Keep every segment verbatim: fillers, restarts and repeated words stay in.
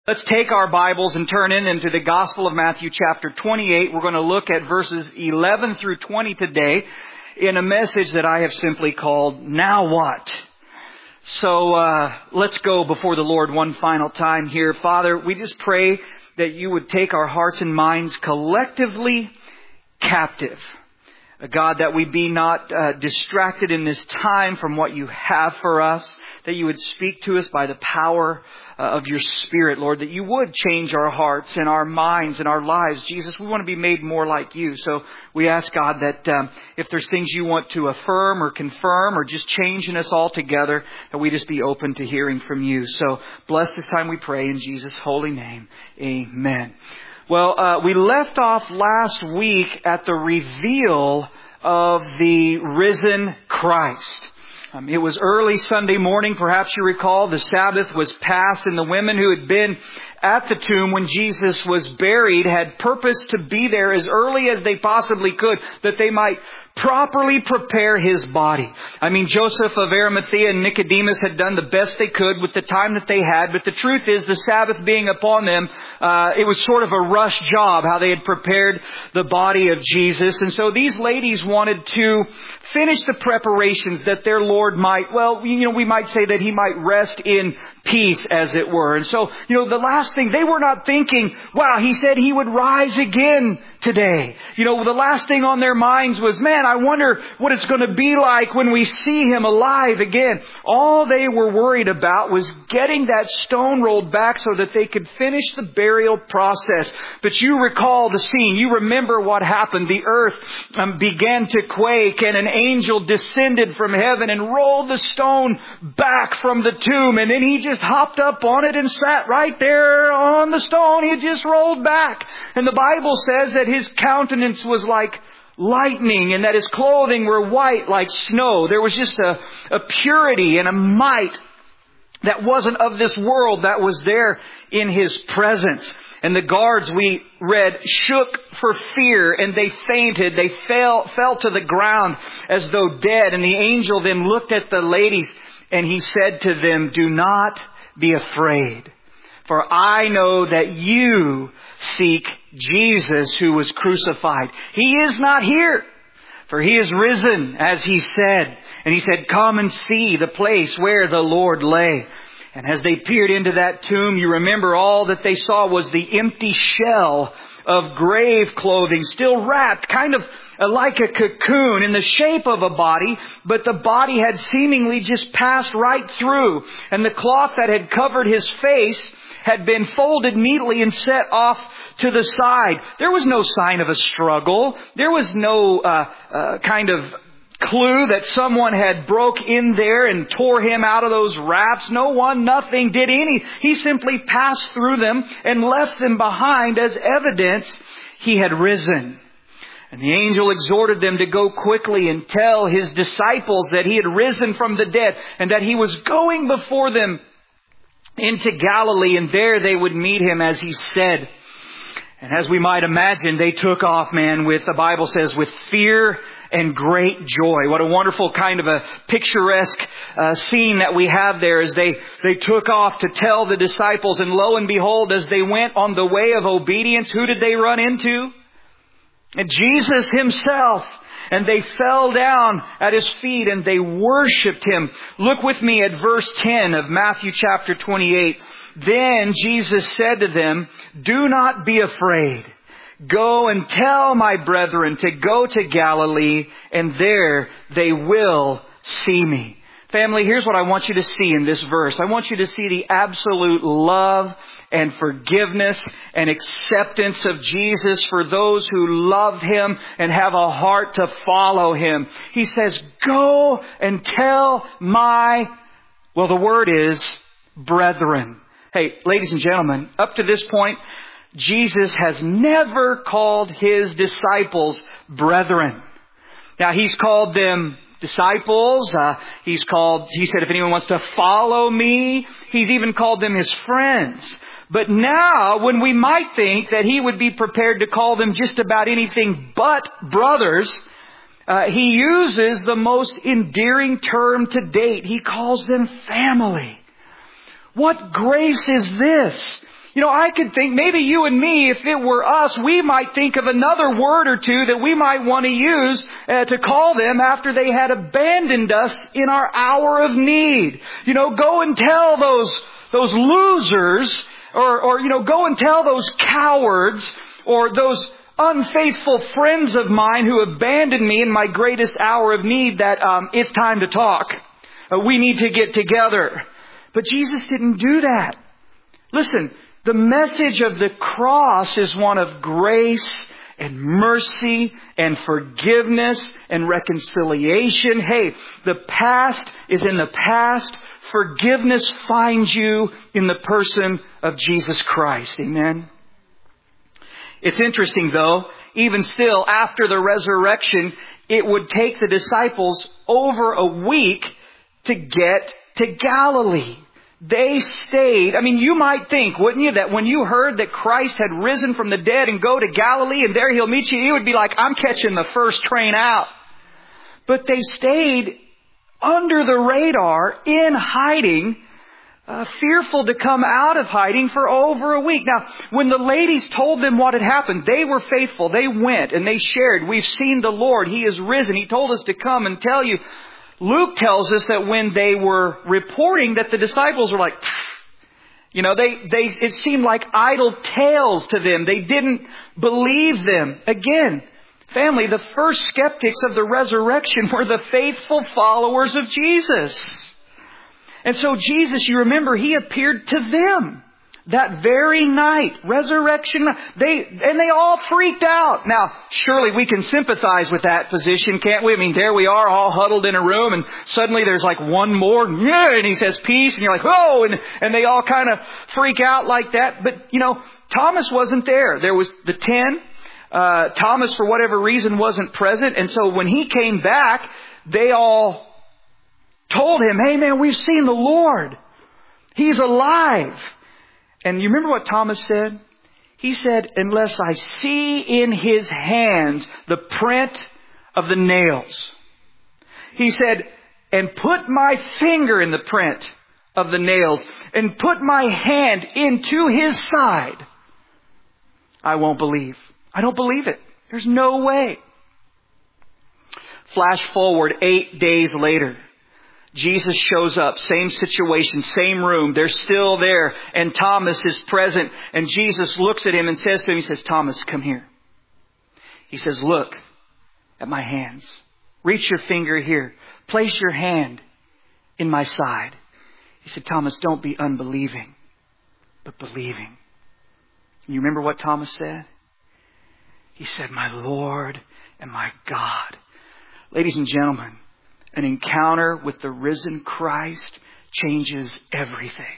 Let's take our Bibles and turn in into the Gospel of Matthew chapter twenty-eight. We're going to look at verses eleven through twenty today in a message that I have simply called, Now What? So uh let's go before the Lord one final time here. Father, we just pray that you would take our hearts and minds collectively captive. Uh, God, that we be not uh, distracted in this time from what you have for us, that you would speak to us by the power uh, of your Spirit, Lord, that you would change our hearts and our minds and our lives. Jesus, we want to be made more like you. So we ask, God, that um, if there's things you want to affirm or confirm or just change in us altogether, that we just be open to hearing from you. So bless this time, we pray in Jesus' holy name. Amen. Well, uh, we left off last week at the reveal of the risen Christ. Um, it was early Sunday morning, perhaps you recall. The Sabbath was past, and the women who had been at the tomb when Jesus was buried had purposed to be there as early as they possibly could, that they might properly prepare His body. I mean, Joseph of Arimathea and Nicodemus had done the best they could with the time that they had. But the truth is, the Sabbath being upon them, uh, it was sort of a rush job how they had prepared the body of Jesus. And so these ladies wanted to finish the preparations that their Lord might, well, you know, we might say that He might rest in peace, as it were. And so, you know, the last thing, they were not thinking, wow, He said He would rise again today. You know, the last thing on their minds was, man, I wonder what it's going to be like when we see Him alive again. All they were worried about was getting that stone rolled back so that they could finish the burial process. But you recall the scene. You remember what happened. The earth um, began to quake, and an angel descended from heaven and rolled the stone back from the tomb. And then He just hopped up on it and sat right there on the stone. He had just rolled back. And the Bible says that His countenance was like lightning, and that His clothing were white like snow. There was just a, a purity and a might that wasn't of this world that was there in His presence. And the guards, we read, shook for fear, and they fainted. They fell, fell to the ground as though dead. And the angel then looked at the ladies, and he said to them, "Do not be afraid. For I know that you seek Jesus who was crucified. He is not here, for He is risen, as He said." And He said, "Come and see the place where the Lord lay." And as they peered into that tomb, you remember all that they saw was the empty shell of grave clothing, still wrapped kind of like a cocoon in the shape of a body, but the body had seemingly just passed right through. And the cloth that had covered His face had been folded neatly and set off to the side. There was no sign of a struggle. There was no uh, uh, kind of clue that someone had broke in there and tore Him out of those wraps. No one, nothing did any. He simply passed through them and left them behind as evidence He had risen. And the angel exhorted them to go quickly and tell His disciples that He had risen from the dead and that He was going before them into Galilee, and there they would meet Him as He said. And as we might imagine, they took off, man, with, the Bible says, with fear and great joy. What a wonderful kind of a picturesque uh, scene that we have there as they, they took off to tell the disciples. And lo and behold, as they went on the way of obedience, who did they run into? And Jesus Himself. And they fell down at His feet and they worshiped Him. Look with me at verse ten of Matthew chapter twenty-eight. Then Jesus said to them, "Do not be afraid. Go and tell my brethren to go to Galilee, and there they will see me." Family, here's what I want you to see in this verse. I want you to see the absolute love and forgiveness and acceptance of Jesus for those who love Him and have a heart to follow Him. He says, "Go and tell my," well, the word is brethren. Hey, ladies and gentlemen, up to this point, Jesus has never called His disciples brethren. Now, He's called them disciples. Uh, he's called, He said, if anyone wants to follow me, He's even called them His friends. But now, when we might think that He would be prepared to call them just about anything but brothers, uh, He uses the most endearing term to date. He calls them family. What grace is this? You know, I could think, maybe you and me, if it were us, we might think of another word or two that we might want to use uh, to call them after they had abandoned us in our hour of need. You know, go and tell those, those losers, or, or, you know, go and tell those cowards, or those unfaithful friends of mine who abandoned me in my greatest hour of need that um, it's time to talk. Uh, we need to get together. But Jesus didn't do that. Listen, the message of the cross is one of grace and mercy and forgiveness and reconciliation. Hey, the past is in the past. Forgiveness finds you in the person of Jesus Christ. Amen. It's interesting though, even still after the resurrection, it would take the disciples over a week to get to Galilee. They stayed. I mean, you might think, wouldn't you, that when you heard that Christ had risen from the dead and go to Galilee and there He'll meet you, you would be like, I'm catching the first train out. But they stayed under the radar in hiding, uh, fearful to come out of hiding for over a week. Now, when the ladies told them what had happened, they were faithful. They went and they shared. We've seen the Lord. He is risen. He told us to come and tell you. Luke tells us that when they were reporting that the disciples were like, you know, they, they, it seemed like idle tales to them. They didn't believe them. Again, family, the first skeptics of the resurrection were the faithful followers of Jesus. And so Jesus, you remember, He appeared to them that very night, resurrection. They, and they all freaked out. Now, surely we can sympathize with that position, can't we? I mean, there we are all huddled in a room and suddenly there's like one more, and He says peace, and you're like, oh, and, and they all kind of freak out like that. But, you know, Thomas wasn't there. There was the ten. Uh, Thomas, for whatever reason, wasn't present. And so when he came back, they all told him, hey man, we've seen the Lord. He's alive. And you remember what Thomas said? He said, unless I see in His hands the print of the nails. He said, and put my finger in the print of the nails and put my hand into His side, I won't believe. I don't believe it. There's no way. Flash forward eight days later. Jesus shows up, same situation, same room. They're still there. And Thomas is present. And Jesus looks at him and says to him, He says, Thomas, come here. He says, look at my hands. Reach your finger here. Place your hand in my side. He said, Thomas, don't be unbelieving, but believing. And you remember what Thomas said? He said, my Lord and my God. Ladies and gentlemen, an encounter with the risen Christ changes everything.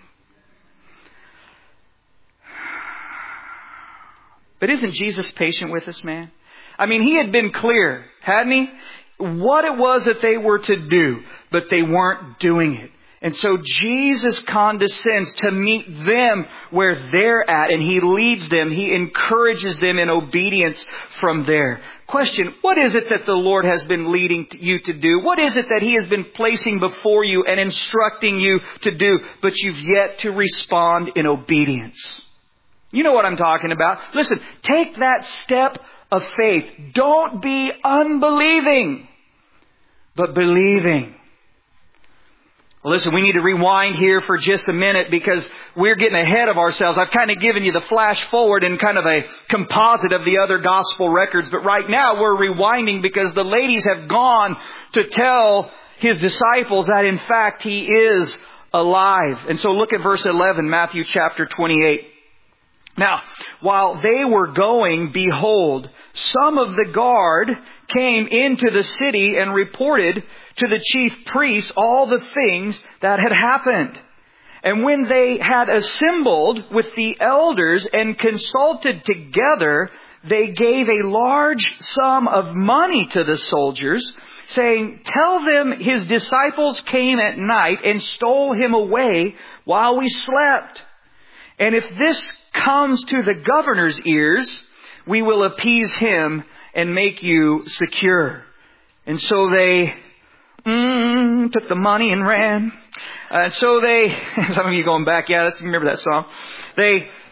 But isn't Jesus patient with us, man? I mean, He had been clear, hadn't He? What it was that they were to do, but they weren't doing it. And so Jesus condescends to meet them where they're at, and He leads them. He encourages them in obedience from there. Question, what is it that the Lord has been leading you to do? What is it that He has been placing before you and instructing you to do, but you've yet to respond in obedience? You know what I'm talking about. Listen, take that step of faith. Don't be unbelieving, but believing. Well, listen, we need to rewind here for just a minute because we're getting ahead of ourselves. I've kind of given you the flash forward and kind of a composite of the other gospel records. But right now we're rewinding because the ladies have gone to tell His disciples that in fact He is alive. And so look at verse eleven, Matthew chapter twenty-eight. Now, while they were going, behold, some of the guard came into the city and reported to the chief priests all the things that had happened. And when they had assembled with the elders and consulted together, they gave a large sum of money to the soldiers, saying, tell them His disciples came at night and stole Him away while we slept. And if this comes to the governor's ears, we will appease him and make you secure. And so they mm, took the money and ran. And so they, some of you going back, yeah, let's remember that song. They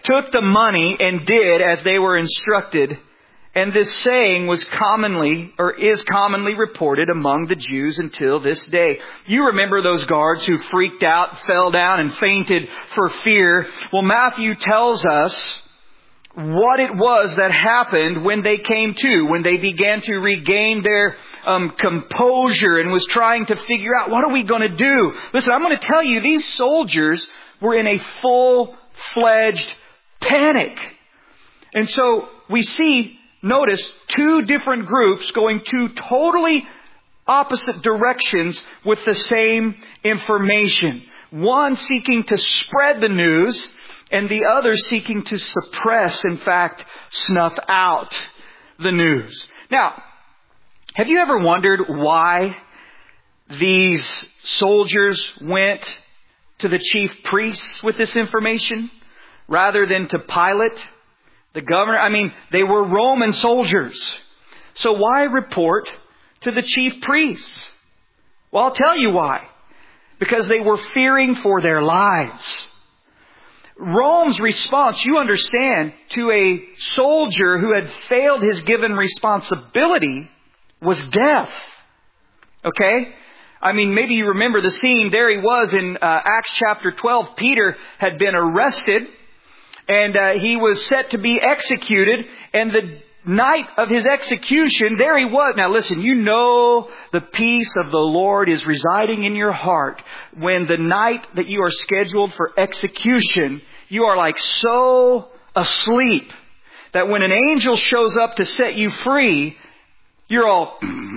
took the money and did as they were instructed. And this saying was commonly, or is commonly reported among the Jews until this day. You remember those guards who freaked out, fell down, and fainted for fear. Well, Matthew tells us what it was that happened when they came to, when they began to regain their um, composure and was trying to figure out, what are we going to do? Listen, I'm going to tell you, these soldiers were in a full-fledged panic. And so we see, notice, two different groups going two totally opposite directions with the same information. One seeking to spread the news, and the other seeking to suppress, in fact, snuff out the news. Now, have you ever wondered why these soldiers went to the chief priests with this information rather than to Pilate, the governor? I mean, they were Roman soldiers. So why report to the chief priests? Well, I'll tell you why. Because they were fearing for their lives. Rome's response, you understand, to a soldier who had failed his given responsibility was death. Okay? I mean, maybe you remember the scene. There he was in uh, Acts chapter twelve. Peter had been arrested and uh, he was set to be executed. And the night of his execution, there he was. Now listen, you know the peace of the Lord is residing in your heart when the night that you are scheduled for execution, you are like so asleep that when an angel shows up to set you free, you're all,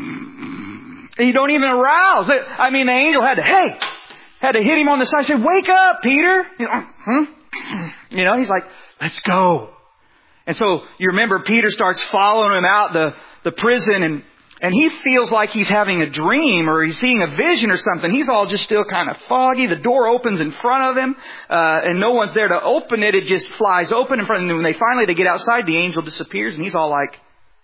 you don't even arouse. I mean, the angel had to, hey, had to hit him on the side, say, wake up, Peter. You know, hmm? You know, he's like, let's go. And so you remember Peter starts following him out the, the prison, and, and he feels like he's having a dream or he's seeing a vision or something. He's all just still kind of foggy. The door opens in front of him, uh, and no one's there to open it. It just flies open in front of him. When they finally they get outside, the angel disappears, and he's all like,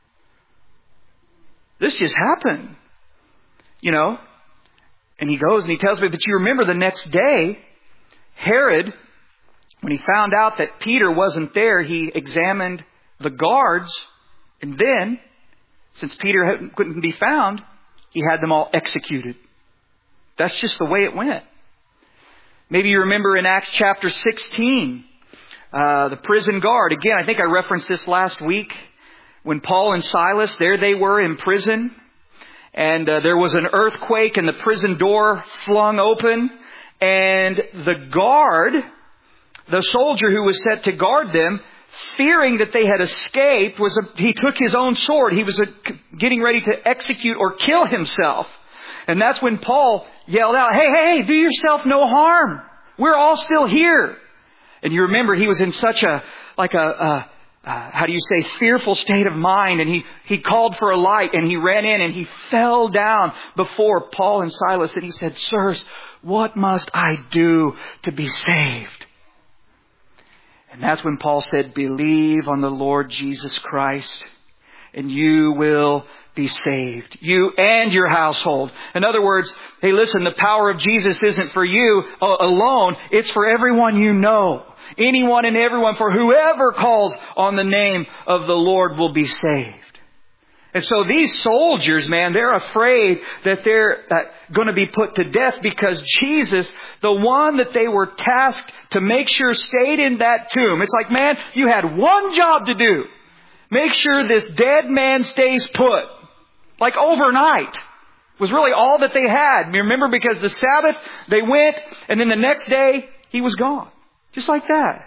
this just happened. You know? And he goes and he tells me, but you remember the next day, Herod, when he found out that Peter wasn't there, he examined the guards. And then, since Peter couldn't be found, he had them all executed. That's just the way it went. Maybe you remember in Acts chapter sixteen, uh, the prison guard. Again, I think I referenced this last week. When Paul and Silas, there they were in prison. And uh, there was an earthquake and the prison door flung open. And the guard, the soldier who was set to guard them, fearing that they had escaped, was a, he took his own sword. He was a, getting ready to execute or kill himself. And that's when Paul yelled out, hey, hey, hey, do yourself no harm. We're all still here. And you remember he was in such a, like a, a uh, how do you say, fearful state of mind. And he, he called for a light and he ran in and he fell down before Paul and Silas. And he said, sirs, what must I do to be saved? And that's when Paul said, believe on the Lord Jesus Christ and you will be saved. You and your household. In other words, hey, listen, the power of Jesus isn't for you alone. It's for everyone you know. Anyone and everyone, for whoever calls on the name of the Lord will be saved. And so these soldiers, man, they're afraid that they're uh, going to be put to death because Jesus, the one that they were tasked to make sure stayed in that tomb. It's like, man, you had one job to do. Make sure this dead man stays put. Like overnight was really all that they had. You remember, because the Sabbath, they went, and then the next day, he was gone. Just like that.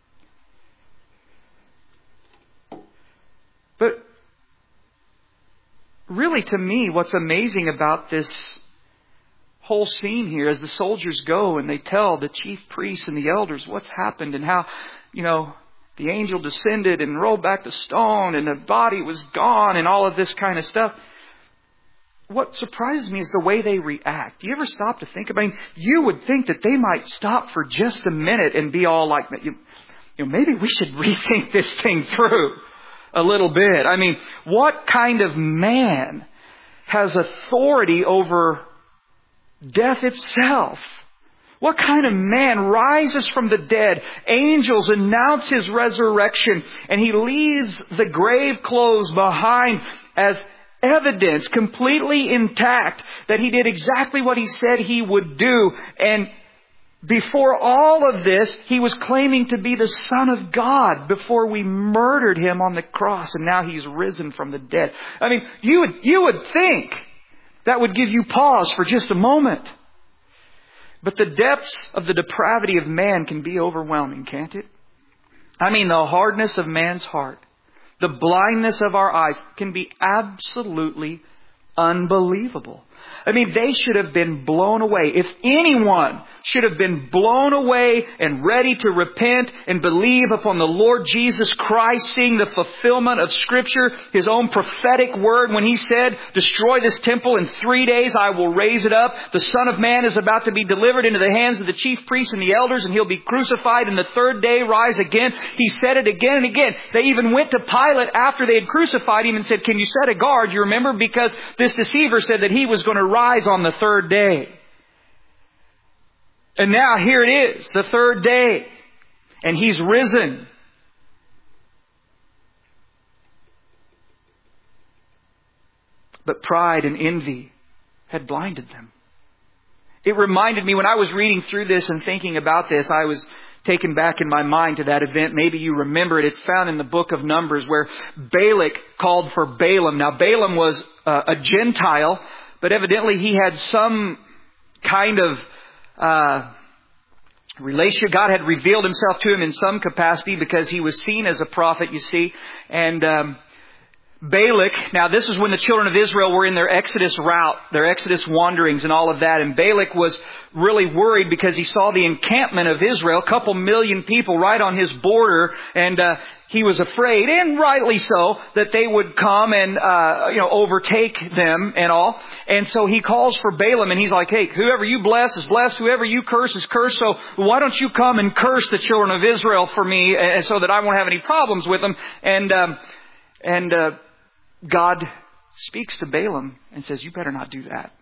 But really, to me, what's amazing about this whole scene here is the soldiers go and they tell the chief priests and the elders what's happened and how, you know, the angel descended and rolled back the stone and the body was gone and all of this kind of stuff. What surprises me is the way they react. Do you ever stop to think about it? You would think that they might stop for just a minute and be all like, you know, maybe we should rethink this thing through a little bit. I mean, what kind of man has authority over death itself? What kind of man rises from the dead? Angels announce His resurrection, and He leaves the grave clothes behind as evidence, completely intact, that He did exactly what He said He would do. And before all of this, He was claiming to be the Son of God before we murdered Him on the cross, and now He's risen from the dead. I mean, you would, you would think that would give you pause for just a moment. But the depths of the depravity of man can be overwhelming, can't it? I mean, the hardness of man's heart, the blindness of our eyes can be absolutely unbelievable. I mean, they should have been blown away. If anyone should have been blown away and ready to repent and believe upon the Lord Jesus Christ, seeing the fulfillment of Scripture, His own prophetic word when He said, destroy this temple in three days, I will raise it up. The Son of Man is about to be delivered into the hands of the chief priests and the elders, and He'll be crucified and the third day rise again. He said it again and again. They even went to Pilate after they had crucified Him and said, can you set a guard? You remember? Because this deceiver said that He was going to rise on the third day. And now here it is, the third day. And He's risen. But pride and envy had blinded them. It reminded me, when I was reading through this and thinking about this, I was taken back in my mind to that event. Maybe you remember it. It's found in the book of Numbers, where Balak called for Balaam. Now, Balaam was uh, a Gentile, but evidently he had some kind of uh, relation. God had revealed Himself to him in some capacity because he was seen as a prophet, you see. And um, Balak, now this is when the children of Israel were in their Exodus route, their Exodus wanderings and all of that. And Balak was really worried because he saw the encampment of Israel, a couple million people right on his border. And uh, he was afraid, and rightly so, that they would come and uh, you know overtake them and all. And so he calls for Balaam, and he's like, hey, whoever you bless is blessed, whoever you curse is cursed. So why don't you come and curse the children of Israel for me, uh, so that I won't have any problems with them? And um, and uh, God speaks to Balaam and says, you better not do that.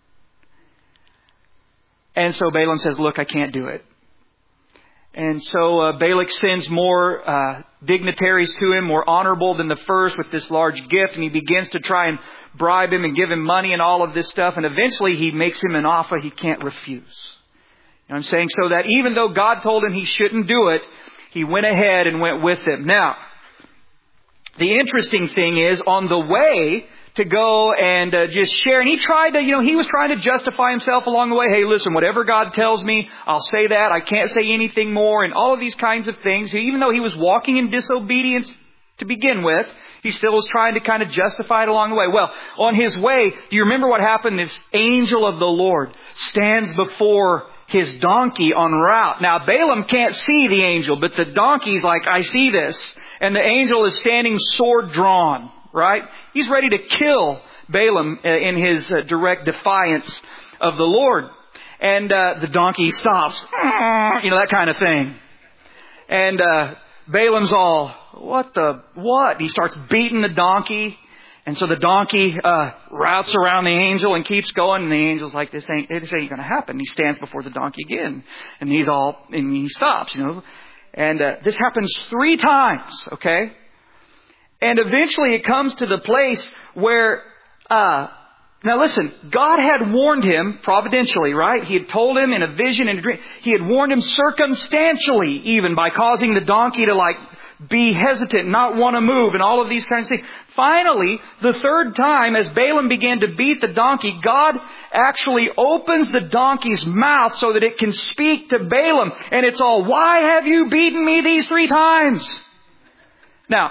And so Balaam says, look, I can't do it. And so uh, Balak sends more uh, dignitaries to him, more honorable than the first, with this large gift. And he begins to try and bribe him and give him money and all of this stuff. And eventually he makes him an offer he can't refuse. You know what I'm saying? So that even though God told him he shouldn't do it, he went ahead and went with him. Now, the interesting thing is, on the way to go and uh, just share, and he tried to, you know, he was trying to justify himself along the way. Hey, listen, whatever God tells me, I'll say that. I can't say anything more, and all of these kinds of things. Even though he was walking in disobedience to begin with, he still was trying to kind of justify it along the way. Well, on his way, do you remember what happened? This angel of the Lord stands before his donkey en route. Now, Balaam can't see the angel, but the donkey's like, I see this. And the angel is standing sword drawn, right? He's ready to kill Balaam in his direct defiance of the Lord. And uh, the donkey stops, you know, that kind of thing. And uh, Balaam's all, what the, what? He starts beating the donkey. And so the donkey uh, routes around the angel and keeps going. And the angel's like, this ain't, this ain't going to happen. He stands before the donkey again. And he's all, and he stops, you know. And uh, this happens three times, okay? And eventually it comes to the place where, uh, now listen, God had warned him providentially, right? He had told him in a vision and a dream. He had warned him circumstantially, even by causing the donkey to like be hesitant, not want to move, and all of these kinds of things. Finally, the third time, as Balaam began to beat the donkey, God actually opens the donkey's mouth so that it can speak to Balaam. And it's all, why have you beaten me these three times? Now,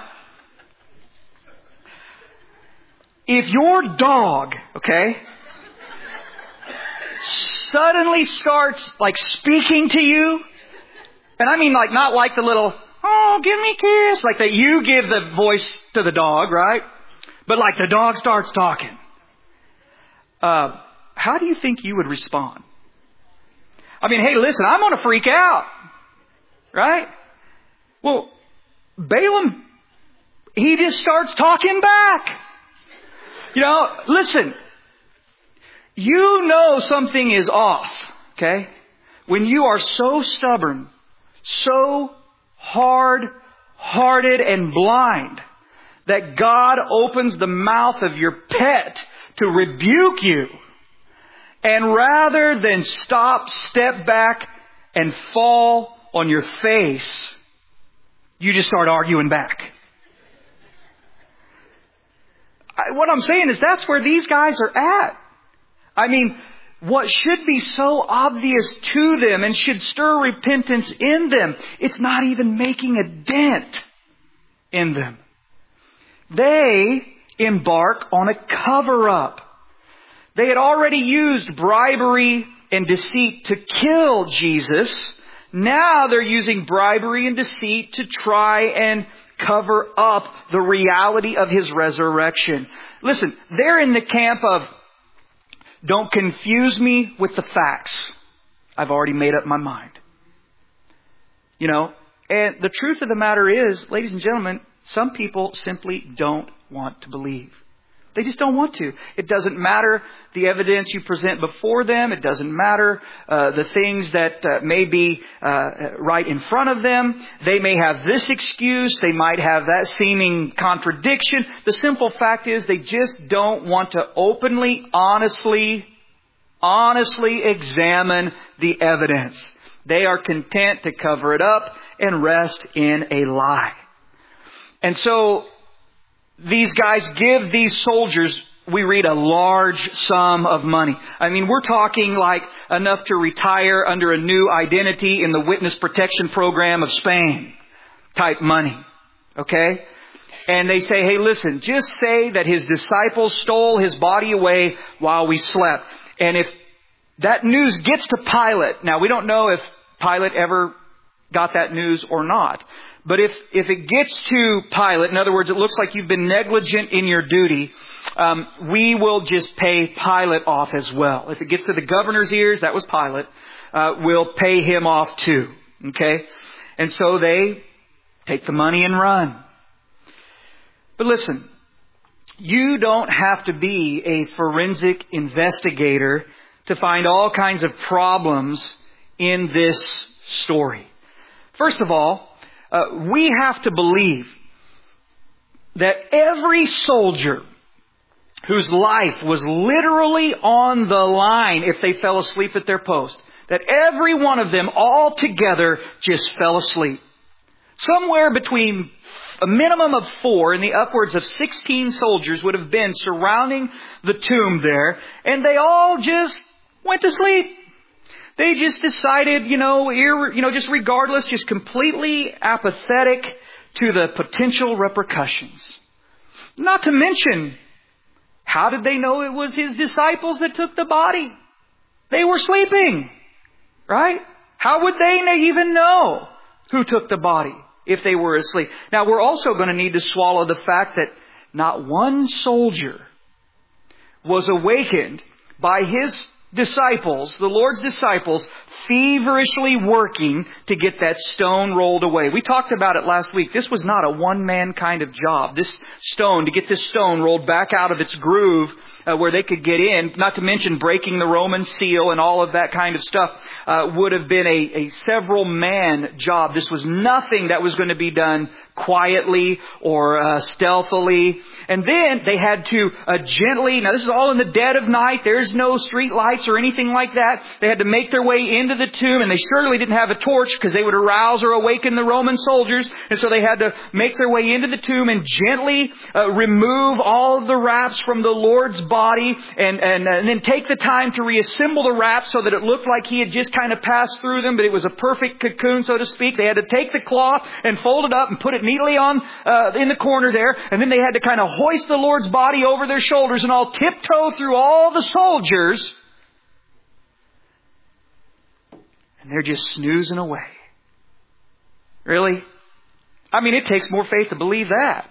if your dog, okay, suddenly starts like speaking to you, and I mean like not like the little, oh, give me a kiss, like that you give the voice to the dog, right? But like the dog starts talking. Uh, how do you think you would respond? I mean, hey, listen, I'm going to freak out, right? Well, Balaam, he just starts talking back. You know, listen, you know something is off, okay? when you are so stubborn, so hard-hearted and blind, that God opens the mouth of your pet to rebuke you, and rather than stop, step back, and fall on your face, you just start arguing back. What I'm saying is that's where these guys are at. I mean, what should be so obvious to them and should stir repentance in them, it's not even making a dent in them. They embark on a cover-up. They had already used bribery and deceit to kill Jesus. Now they're using bribery and deceit to try and cover up the reality of His resurrection. Listen, they're in the camp of, don't confuse me with the facts. I've already made up my mind. You know, and the truth of the matter is, ladies and gentlemen, some people simply don't want to believe. They just don't want to. It doesn't matter the evidence you present before them. It doesn't matter uh, the things that uh, may be uh, right in front of them. They may have this excuse. They might have that seeming contradiction. The simple fact is they just don't want to openly, honestly, honestly examine the evidence. They are content to cover it up and rest in a lie. And so these guys give these soldiers, we read, a large sum of money. I mean, we're talking like enough to retire under a new identity in the witness protection program of Spain type money. Okay? And they say, hey, listen, just say that His disciples stole His body away while we slept. And if that news gets to Pilate, now we don't know if Pilate ever got that news or not. But if, if it gets to Pilate, in other words, it looks like you've been negligent in your duty, um, we will just pay Pilate off as well. If it gets to the governor's ears, that was Pilate, uh, we'll pay him off too. Okay? And so they take the money and run. But listen, you don't have to be a forensic investigator to find all kinds of problems in this story. First of all, Uh, we have to believe that every soldier whose life was literally on the line if they fell asleep at their post, that every one of them all together just fell asleep. Somewhere between a minimum of four and the upwards of sixteen soldiers would have been surrounding the tomb there, and they all just went to sleep. They just decided, you know, ir- you know, just regardless, just completely apathetic to the potential repercussions. Not to mention, how did they know it was His disciples that took the body? They were sleeping, right? How would they even know who took the body if they were asleep? Now, we're also going to need to swallow the fact that not one soldier was awakened by His disciples, the Lord's disciples, feverishly working to get that stone rolled away. We talked about it last week. This was not a one-man kind of job. This stone, to get this stone rolled back out of its groove uh, where they could get in, not to mention breaking the Roman seal and all of that kind of stuff, uh, would have been a, a several-man job. This was nothing that was going to be done quietly or uh, stealthily. And then they had to uh, gently, now this is all in the dead of night. There's no street lights or anything like that. They had to make their way into the tomb, and they certainly didn't have a torch because they would arouse or awaken the Roman soldiers. And so they had to make their way into the tomb and gently uh, remove all of the wraps from the Lord's body and, and, and then take the time to reassemble the wraps so that it looked like He had just kind of passed through them, but it was a perfect cocoon, so to speak. They had to take the cloth and fold it up and put it neatly on uh, in the corner there, and then they had to kind of hoist the Lord's body over their shoulders and all tiptoe through all the soldiers. And they're just snoozing away. Really? I mean, it takes more faith to believe that.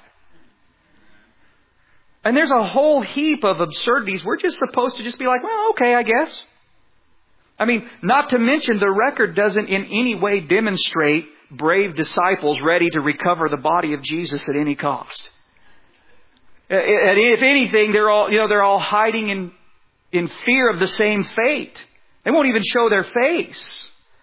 And there's a whole heap of absurdities. We're just supposed to just be like, well, okay, I guess. I mean, not to mention the record doesn't in any way demonstrate brave disciples ready to recover the body of Jesus at any cost. And if anything, they're all, you know, they're all hiding in, in fear of the same fate. They won't even show their face.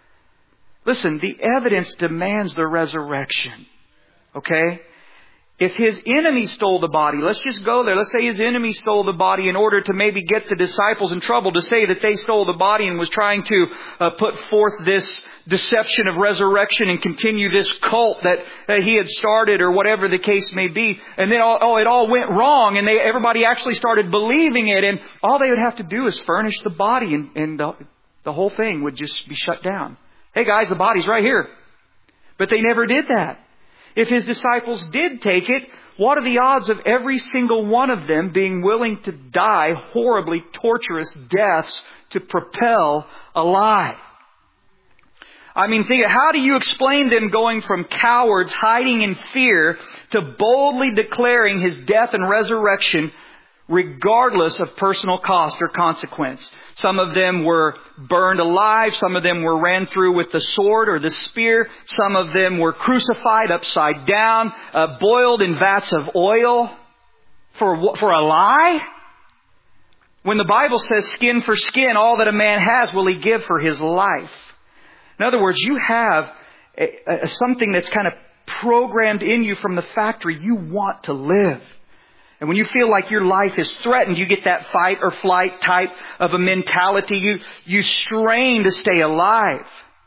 Listen, the evidence demands the resurrection. Okay? If his enemy stole the body, let's just go there. Let's say his enemy stole the body in order to maybe get the disciples in trouble, to say that they stole the body and was trying to uh, put forth this deception of resurrection and continue this cult that uh, he had started, or whatever the case may be. And then, all, oh, it all went wrong, and they everybody actually started believing it. And all they would have to do is furnish the body, and, and the, the whole thing would just be shut down. Hey guys, the body's right here. But they never did that. If his disciples did take it, what are the odds of every single one of them being willing to die horribly torturous deaths to propel a lie? I mean, think, how do you explain them going from cowards hiding in fear to boldly declaring his death and resurrection regardless of personal cost or consequence? Some of them were burned alive. Some of them were ran through with the sword or the spear. Some of them were crucified upside down, uh, boiled in vats of oil for, for a lie. When the Bible says skin for skin, all that a man has will he give for his life. In other words, you have a, a, something that's kind of programmed in you from the factory. You want to live. And when you feel like your life is threatened, you get that fight or flight type of a mentality. You, you strain to stay alive.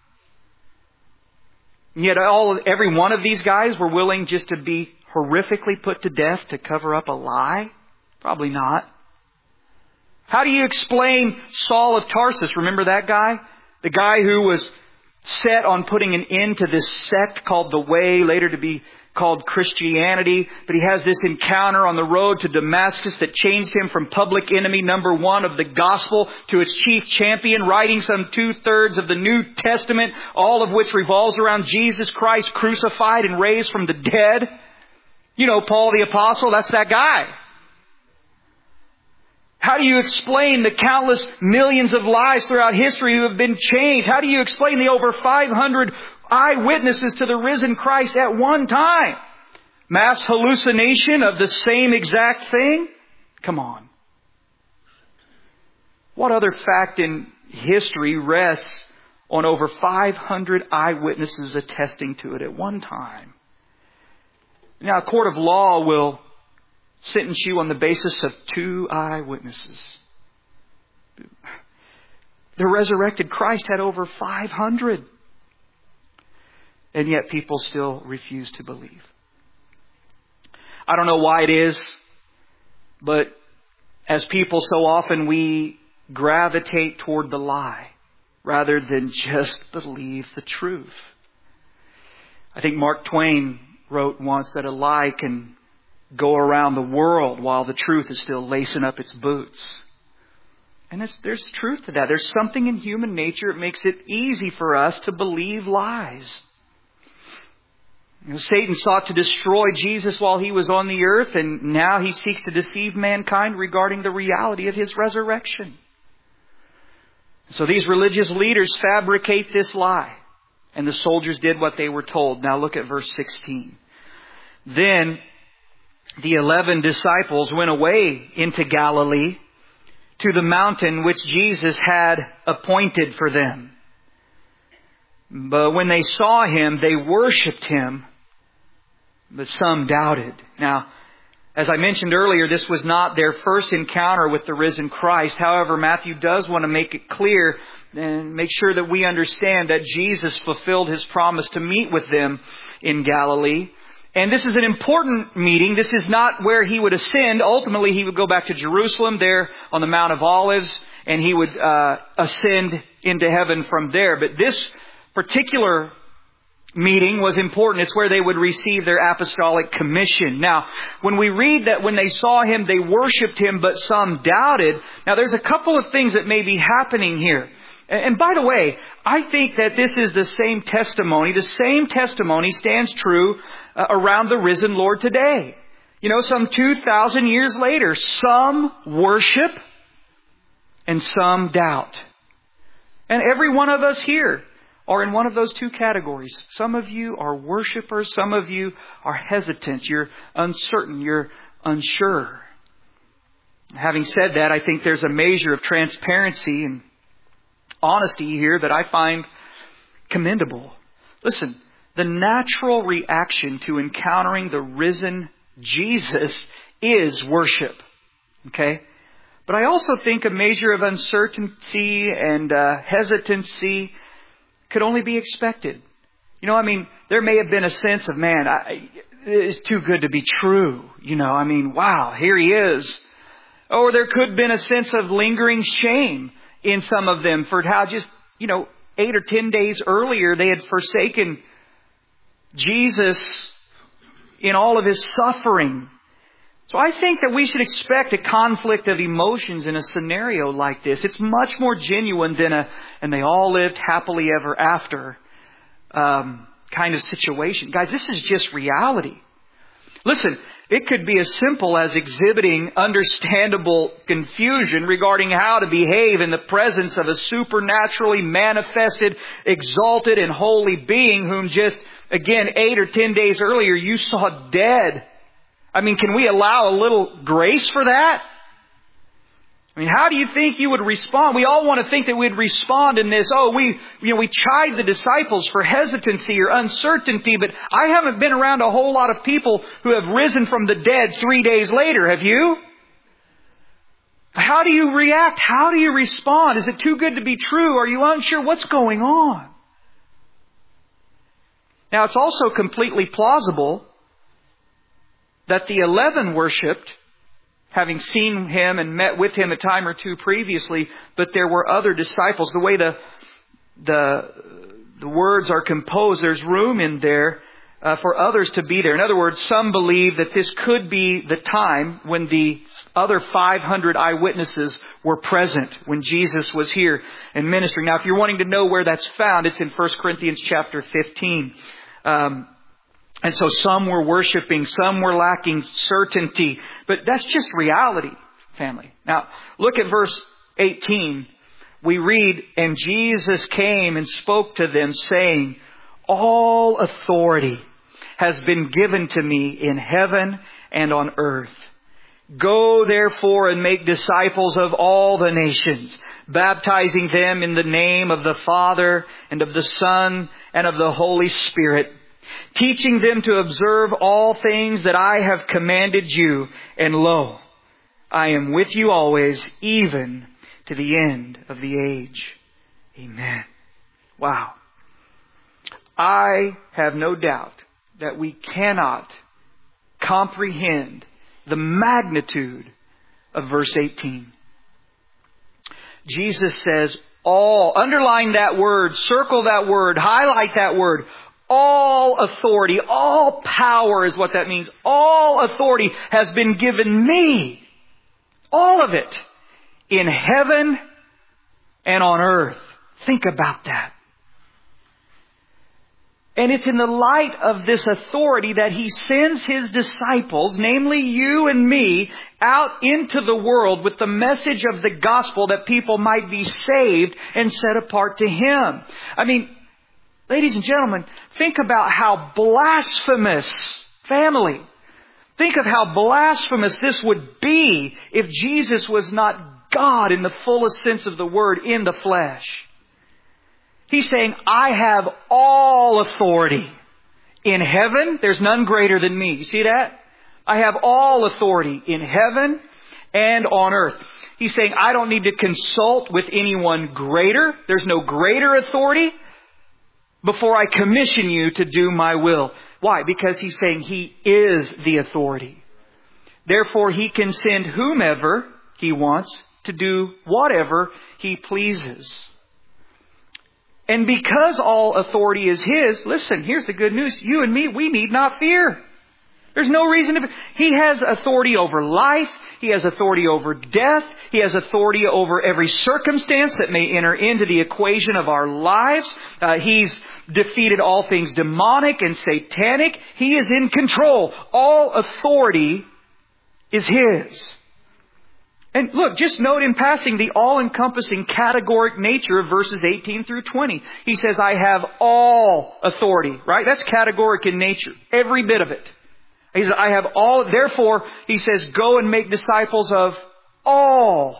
And yet all, every one of these guys were willing just to be horrifically put to death to cover up a lie? Probably not. How do you explain Saul of Tarsus? Remember that guy? The guy who was set on putting an end to this sect called the Way, later to be called Christianity. But he has this encounter on the road to Damascus that changed him from public enemy number one of the gospel to its chief champion, writing some two-thirds of the New Testament, all of which revolves around Jesus Christ crucified and raised from the dead. You know, Paul the Apostle, that's that guy. How do you explain the countless millions of lives throughout history who have been changed? How do you explain the over five hundred eyewitnesses to the risen Christ at one time? Mass hallucination of the same exact thing? Come on. What other fact in history rests on over five hundred eyewitnesses attesting to it at one time? Now, a court of law will sentence you on the basis of two eyewitnesses. The resurrected Christ had over five hundred. And yet people still refuse to believe. I don't know why it is, but as people, so often we gravitate toward the lie rather than just believe the truth. I think Mark Twain wrote once that a lie can go around the world while the truth is still lacing up its boots. And it's, there's truth to that. There's something in human nature that makes it easy for us to believe lies. You know, Satan sought to destroy Jesus while he was on the earth, and now he seeks to deceive mankind regarding the reality of his resurrection. So these religious leaders fabricate this lie, and the soldiers did what they were told. Now look at verse sixteen. Then the eleven disciples went away into Galilee to the mountain which Jesus had appointed for them. But when they saw him, they worshipped him, but some doubted. Now, as I mentioned earlier, this was not their first encounter with the risen Christ. However, Matthew does want to make it clear and make sure that we understand that Jesus fulfilled his promise to meet with them in Galilee. And this is an important meeting. This is not where he would ascend. Ultimately, he would go back to Jerusalem there on the Mount of Olives, and he would uh, ascend into heaven from there. But this particular meeting was important. It's where they would receive their apostolic commission. Now, when we read that when they saw him, they worshipped him, but some doubted. Now, there's a couple of things that may be happening here. And by the way, I think that this is the same testimony. The same testimony stands true uh, around the risen Lord today. You know, some two thousand years later, some worship and some doubt. And every one of us here are in one of those two categories. Some of you are worshipers. Some of you are hesitant. You're uncertain. You're unsure. Having said that, I think there's a measure of transparency and honesty here that I find commendable. Listen, the natural reaction to encountering the risen Jesus is worship. Okay? But I also think a measure of uncertainty and uh, hesitancy could only be expected. You know, I mean, there may have been a sense of, man, I, it's too good to be true. You know, I mean, wow, here he is. Or there could have been a sense of lingering shame in some of them for how just, you know, eight or ten days earlier they had forsaken Jesus in all of His suffering. So I think that we should expect a conflict of emotions in a scenario like this. It's much more genuine than a, and they all lived happily ever after um, kind of situation. Guys, this is just reality. Listen, it could be as simple as exhibiting understandable confusion regarding how to behave in the presence of a supernaturally manifested, exalted, and holy being whom just, again, eight or ten days earlier you saw dead. I mean, can we allow a little grace for that? I mean, how do you think you would respond? We all want to think that we'd respond in this, oh, we, you know, we chide the disciples for hesitancy or uncertainty, but I haven't been around a whole lot of people who have risen from the dead three days later. Have you? How do you react? How do you respond? Is it too good to be true? Are you unsure what's going on? Now, it's also completely plausible that the eleven worshipped, having seen Him and met with Him a time or two previously, but there were other disciples. The way the the the words are composed, there's room in there uh, for others to be there. In other words, some believe that this could be the time when the other five hundred eyewitnesses were present when Jesus was here and ministering. Now, if you're wanting to know where that's found, it's in First Corinthians chapter fifteen. Um, And so some were worshiping, some were lacking certainty. But that's just reality, family. Now, look at verse eighteen. We read, and Jesus came and spoke to them, saying, all authority has been given to me in heaven and on earth. Go therefore and make disciples of all the nations, baptizing them in the name of the Father and of the Son and of the Holy Spirit, teaching them to observe all things that I have commanded you. And lo, I am with you always, even to the end of the age. Amen. Wow. I have no doubt that we cannot comprehend the magnitude of verse eighteen. Jesus says, all, underline that word, circle that word, highlight that word. All authority, all power is what that means. All authority has been given me. All of it. In heaven and on earth. Think about that. And it's in the light of this authority that He sends His disciples, namely you and me, out into the world with the message of the gospel that people might be saved and set apart to Him. I mean, ladies and gentlemen, think about how blasphemous, family, think of how blasphemous this would be if Jesus was not God in the fullest sense of the word in the flesh. He's saying, I have all authority. In heaven, there's none greater than me. You see that? I have all authority in heaven and on earth. He's saying, I don't need to consult with anyone greater. There's no greater authority before I commission you to do my will. Why? Because He's saying He is the authority. Therefore, He can send whomever He wants to do whatever He pleases. And because all authority is His, listen, here's the good news. You and me, we need not fear. There's no reason to... He has authority over life. He has authority over death. He has authority over every circumstance that may enter into the equation of our lives. Uh, he's defeated all things demonic and satanic. He is in control. All authority is His. And look, just note in passing the all-encompassing categoric nature of verses eighteen through twenty. He says, I have all authority, right? That's categoric in nature. Every bit of it. He says, I have all, therefore, He says, go and make disciples of all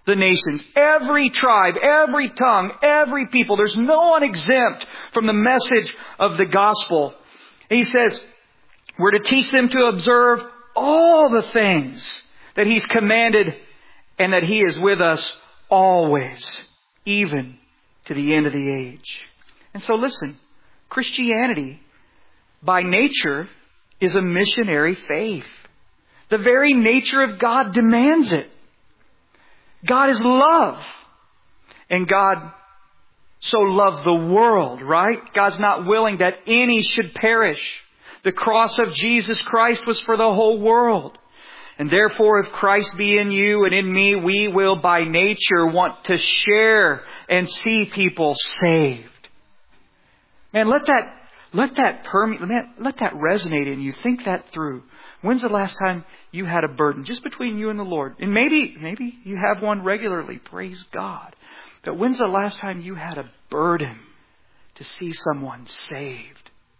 the nations, every tribe, every tongue, every people. There's no one exempt from the message of the gospel. And He says, we're to teach them to observe all the things that He's commanded, and that He is with us always, even to the end of the age. And so listen, Christianity by nature is a missionary faith. The very nature of God demands it. God is love. And God so loved the world, right? God's not willing that any should perish. The cross of Jesus Christ was for the whole world. And therefore, if Christ be in you and in me, we will by nature want to share and see people saved. Man, let that, let that permeate, man, let that resonate in you. Think that through. When's the last time you had a burden just between you and the Lord? And maybe, maybe you have one regularly. Praise God. But when's the last time you had a burden to see someone saved?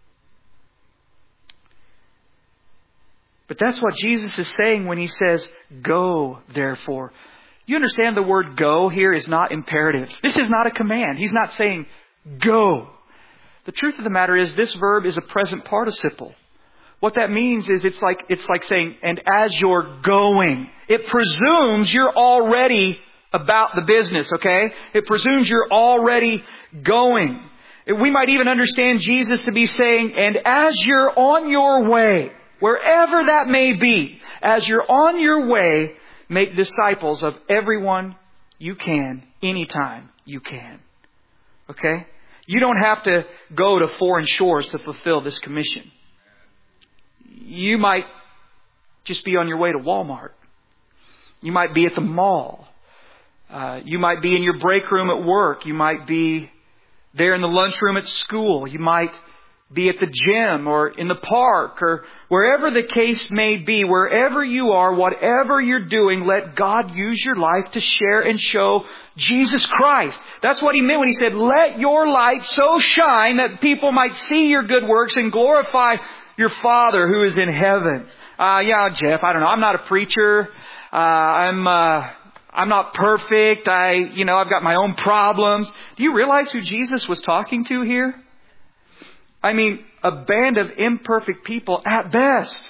But that's what Jesus is saying when He says, go, therefore. You understand the word go here is not imperative. This is not a command. He's not saying, go. The truth of the matter is this verb is a present participle. What that means is it's like, it's like saying, and as you're going. It presumes you're already about the business, okay? It presumes you're already going. We might even understand Jesus to be saying, and as you're on your way, wherever that may be, as you're on your way, make disciples of everyone you can, anytime you can. Okay? You don't have to go to foreign shores to fulfill this commission. You might just be on your way to Walmart. You might be at the mall. Uh, you might be in your break room at work. You might be there in the lunchroom at school. You might be at the gym or in the park or wherever the case may be. Wherever you are, whatever you're doing, let God use your life to share and show Jesus Christ. That's what He meant when He said, let your light so shine that people might see your good works and glorify your Father who is in heaven. Uh, yeah, Jeff, I don't know. I'm not a preacher. Uh, I'm, uh, I'm not perfect. I, you know, I've got my own problems. Do you realize who Jesus was talking to here? I mean, a band of imperfect people at best.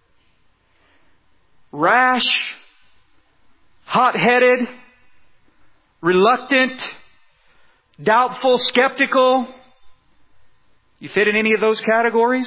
Rash, hot-headed, reluctant, doubtful, skeptical. You fit in any of those categories?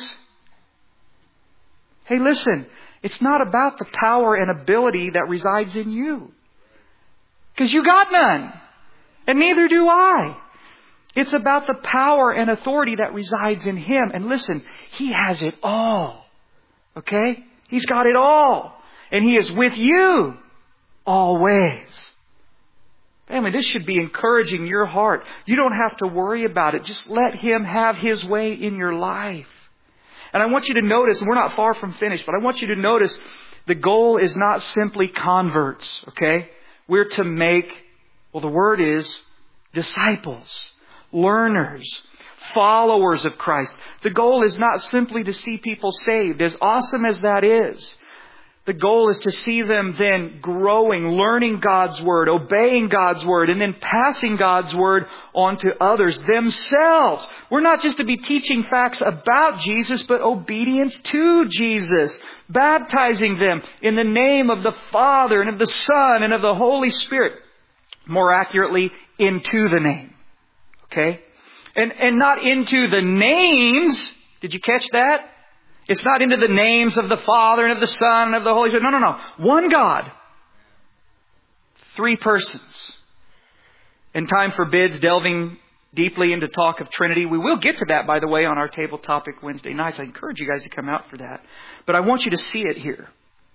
Hey, listen, it's not about the power and ability that resides in you. Because you got none. And neither do I. It's about the power and authority that resides in Him. And listen, He has it all. Okay? He's got it all. And He is with you always. Family, this should be encouraging your heart. You don't have to worry about it. Just let Him have His way in your life. And I want you to notice, and we're not far from finished, but I want you to notice the goal is not simply converts. Okay? We're to make, well, the word is disciples. Learners, followers of Christ. The goal is not simply to see people saved, as awesome as that is. The goal is to see them then growing, learning God's Word, obeying God's Word, and then passing God's Word on to others themselves. We're not just to be teaching facts about Jesus, but obedience to Jesus. Baptizing them in the name of the Father and of the Son and of the Holy Spirit. More accurately, into the name. Okay? And and not into the names. Did you catch that? It's not into the names of the Father and of the Son and of the Holy Spirit. No, no, no. One God. Three persons. And time forbids delving deeply into talk of Trinity. We will get to that, by the way, on our table topic Wednesday nights. I encourage you guys to come out for that. But I want you to see it here.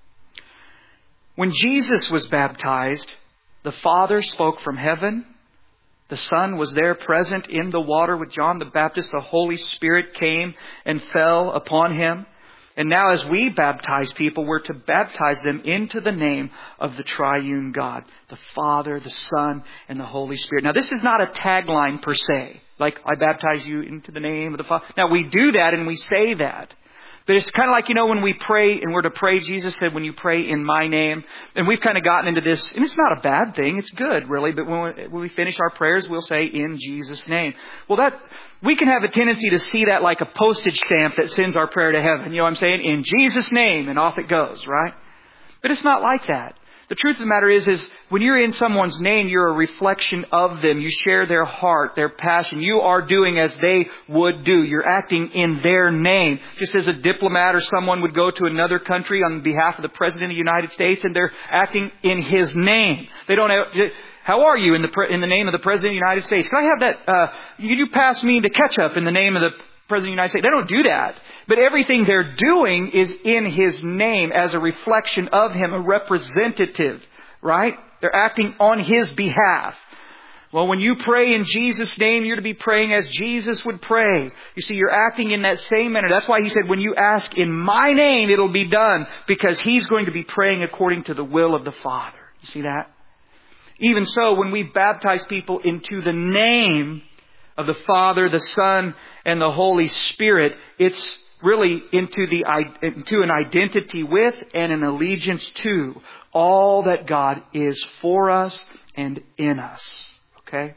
When Jesus was baptized, the Father spoke from heaven. The Son was there present in the water with John the Baptist. The Holy Spirit came and fell upon Him. And now as we baptize people, we're to baptize them into the name of the triune God. The Father, the Son, and the Holy Spirit. Now this is not a tagline per se. Like, I baptize you into the name of the Father. Now we do that and we say that. But it's kind of like, you know, when we pray and we're to pray, Jesus said, when you pray in my name, and we've kind of gotten into this, and it's not a bad thing, it's good really, but when we, when we finish our prayers, we'll say in Jesus' name. Well, that, we can have a tendency to see that like a postage stamp that sends our prayer to heaven. You know what I'm saying? In Jesus' name, and off it goes, right? But it's not like that. The truth of the matter is, is when you're in someone's name, you're a reflection of them. You share their heart, their passion. You are doing as they would do. You're acting in their name. Just as a diplomat or someone would go to another country on behalf of the President of the United States, and they're acting in his name. They don't have, how are you in the in the name of the President of the United States? Can I have that, uh, can you pass me the ketchup in the name of the President of the United States? They don't do that. But everything they're doing is in His name as a reflection of Him, a representative, right? They're acting on His behalf. Well, when you pray in Jesus' name, you're to be praying as Jesus would pray. You see, you're acting in that same manner. That's why He said, when you ask in my name, it'll be done. Because He's going to be praying according to the will of the Father. You see that? Even so, when we baptize people into the name of the Father, the Son, and the Holy Spirit, it's really into the into an identity with and an allegiance to all that God is for us and in us. Okay?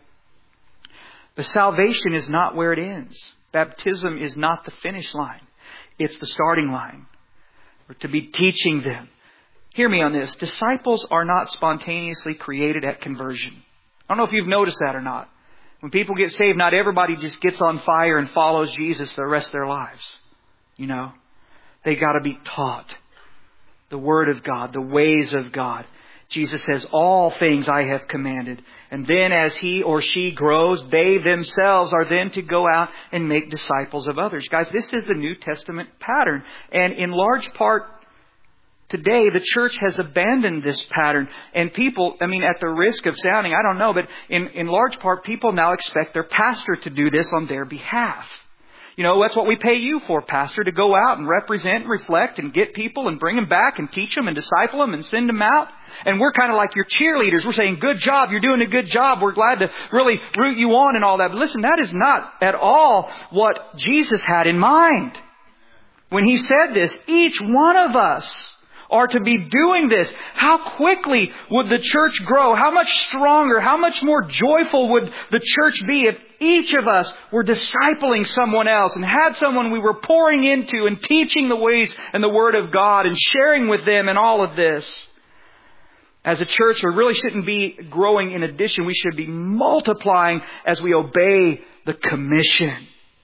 But salvation is not where it ends. Baptism is not the finish line. It's the starting line. We're to be teaching them. Hear me on this. Disciples are not spontaneously created at conversion. I don't know if you've noticed that or not. When people get saved, not everybody just gets on fire and follows Jesus the rest of their lives. You know, they got to be taught the Word of God, the ways of God. Jesus says, all things I have commanded. And then as he or she grows, they themselves are then to go out and make disciples of others. Guys, this is the New Testament pattern. And in large part, today, the church has abandoned this pattern. And people, I mean, at the risk of sounding, I don't know, but in, in large part, people now expect their pastor to do this on their behalf. You know, that's what we pay you for, Pastor, to go out and represent and reflect and get people and bring them back and teach them and disciple them and send them out. And we're kind of like your cheerleaders. We're saying, good job, you're doing a good job. We're glad to really root you on and all that. But listen, that is not at all what Jesus had in mind. When He said this, each one of us are to be doing this. How quickly would the church grow? How much stronger, how much more joyful would the church be if each of us were discipling someone else and had someone we were pouring into and teaching the ways and the Word of God and sharing with them and all of this? As a church, we really shouldn't be growing in addition. We should be multiplying as we obey the commission.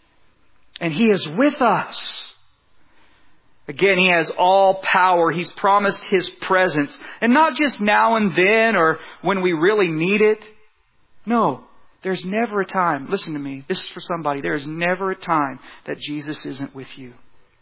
And He is with us. Again, He has all power. He's promised His presence. And not just now and then or when we really need it. No, there's never a time. Listen to me. This is for somebody. There is never a time that Jesus isn't with you.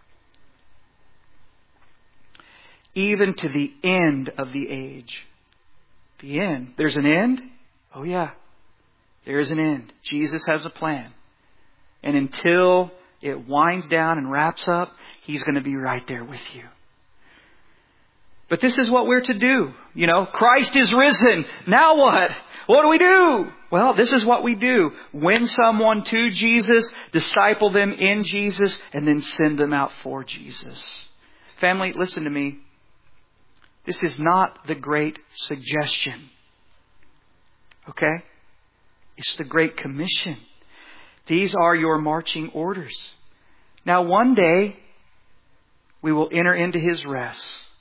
Even to the end of the age. The end. There's an end? Oh yeah. There is an end. Jesus has a plan. And until it winds down and wraps up, He's going to be right there with you. But this is what we're to do. You know, Christ is risen. Now what? What do we do? Well, this is what we do. Win someone to Jesus, disciple them in Jesus, and then send them out for Jesus. Family, listen to me. This is not the Great Suggestion. Okay? It's the Great Commission. These are your marching orders. Now one day, we will enter into His rest.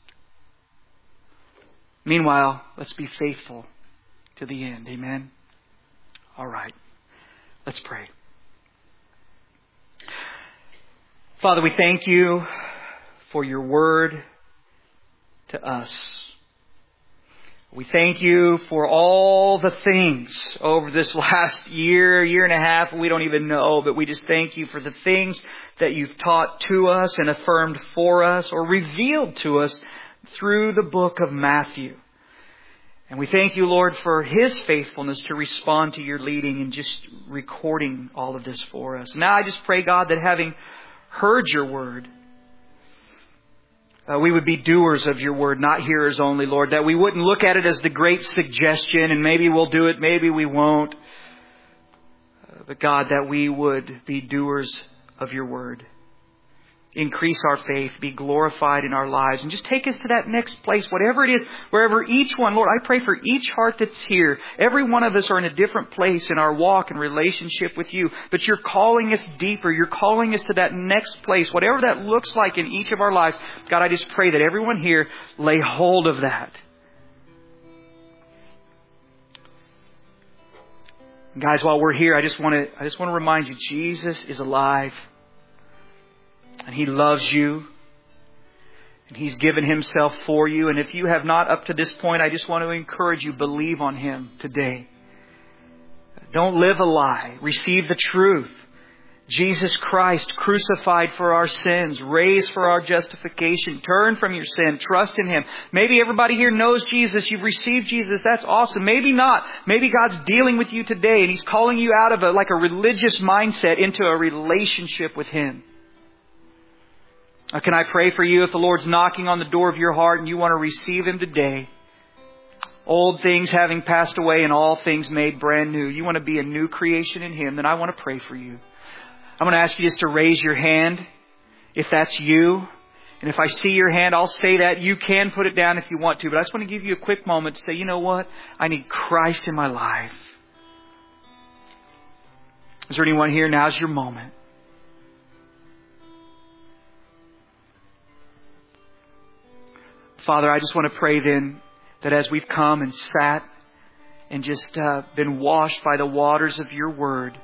Meanwhile, let's be faithful to the end. Amen? All right. Let's pray. Father, we thank You for Your Word to us. We thank You for all the things over this last year, year and a half, we don't even know, but we just thank You for the things that You've taught to us and affirmed for us or revealed to us through the book of Matthew. And we thank You, Lord, for His faithfulness to respond to Your leading and just recording all of this for us. Now I just pray, God, that having heard Your Word, Uh, we would be doers of Your Word, not hearers only, Lord. That we wouldn't look at it as the great suggestion and maybe we'll do it, maybe we won't. Uh, but God, that we would be doers of Your Word. increase our faith, be glorified in our lives, and just take us to that next place, whatever it is, wherever each one, Lord, I pray for each heart that's here. Every one of us are in a different place in our walk and relationship with You, but You're calling us deeper. You're calling us to that next place, whatever that looks like in each of our lives. God, I just pray that everyone here lay hold of that. Guys, while we're here, I just want to, I just want to remind you, Jesus is alive. And He loves you. And He's given Himself for you. And if you have not up to this point, I just want to encourage you, believe on Him today. Don't live a lie. Receive the truth. Jesus Christ crucified for our sins, raised for our justification. Turn from your sin. Trust in Him. Maybe everybody here knows Jesus. You've received Jesus. That's awesome. Maybe not. Maybe God's dealing with you today and He's calling you out of a, like a religious mindset into a relationship with Him. Uh, can I pray for you if the Lord's knocking on the door of your heart and you want to receive Him today? Old things having passed away and all things made brand new. You want to be a new creation in Him, then I want to pray for you. I'm going to ask you just to raise your hand if that's you. And if I see your hand, I'll say that. You can put it down if you want to. But I just want to give you a quick moment to say, you know what? I need Christ in my life. Is there anyone here? Now's your moment. Father, I just want to pray then that as we've come and sat and just uh, been washed by the waters of Your Word,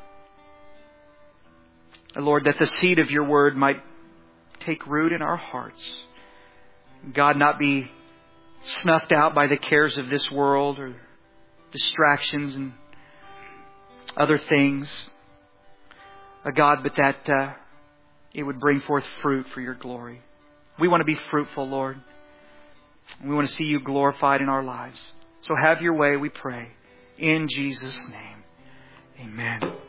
Lord, that the seed of Your Word might take root in our hearts. God, not be snuffed out by the cares of this world or distractions and other things. Uh, God, but that uh, it would bring forth fruit for Your glory. We want to be fruitful, Lord. We want to see You glorified in our lives. So have Your way, we pray. In Jesus' name, amen.